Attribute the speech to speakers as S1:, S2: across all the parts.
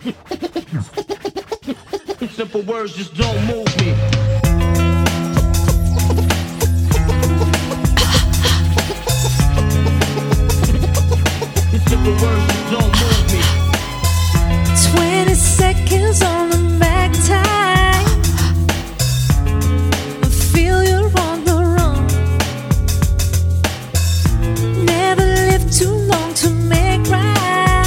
S1: Simple words just don't move me. Simple words just don't move me.
S2: 20 seconds on the back time. I feel you're on the run. Never lived too long to make right.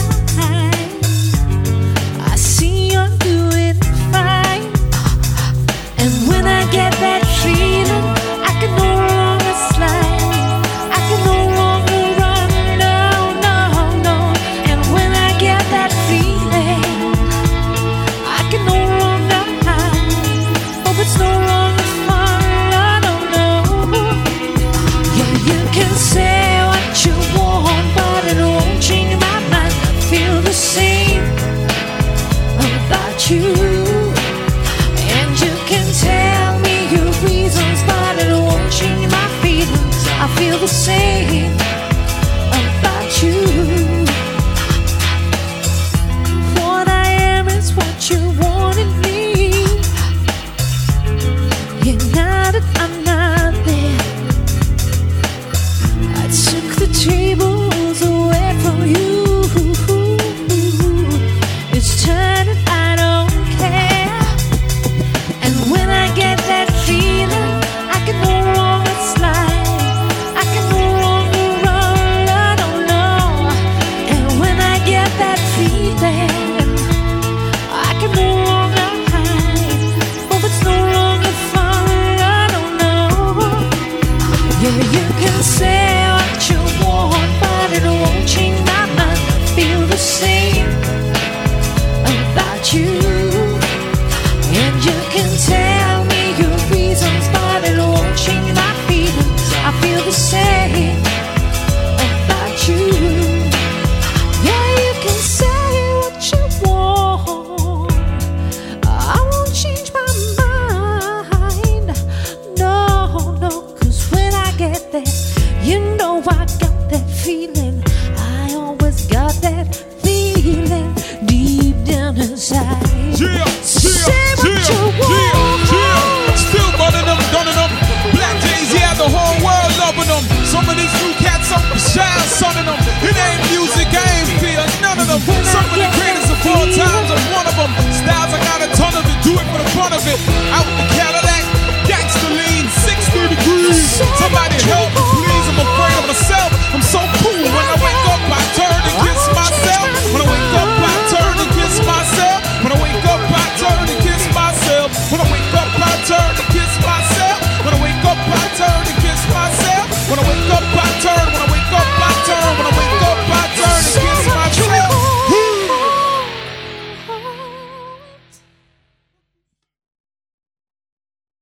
S2: I see you're doing fine. And when I get that feeling, I can no longer slide. I can no longer run, no, no, no. And when I get that feeling, I can no longer hide. Oh, it's no longer fun, I don't know. Yeah, you can say what you want, but it won't change my mind. I feel the same about you. And you can tell me your reasons, but it won't change my feelings. I feel the same about you. What I am is what you wanted me. Yeah, now that I'm not there, I took the tables away from you. It's turning, I don't care. And when I get that feeling, I can no longer slide. I can no longer run, I don't know. And when I get that feeling, I can no longer hide. Oh, it's no longer fun, I don't know. Yeah, you can say what you want, but it won't change my mind. I feel the same about you. And you can tell me your reasons, but it won't change my feelings. I feel the same about you. Yeah, you can say what you want, I won't change my mind. No, no, 'cause when I get there, you know I got that feeling. I always got that feeling deep down inside. Say what you want.
S3: Still running them, gunning them. Black J's, yeah, the whole world loving them. Some of these new cats up the shine, sunning them. It ain't music, I ain't fear none of them. Some of the greatest of all times, I'm one of them. Styles, I got a ton of it, do it for the fun of it. Out the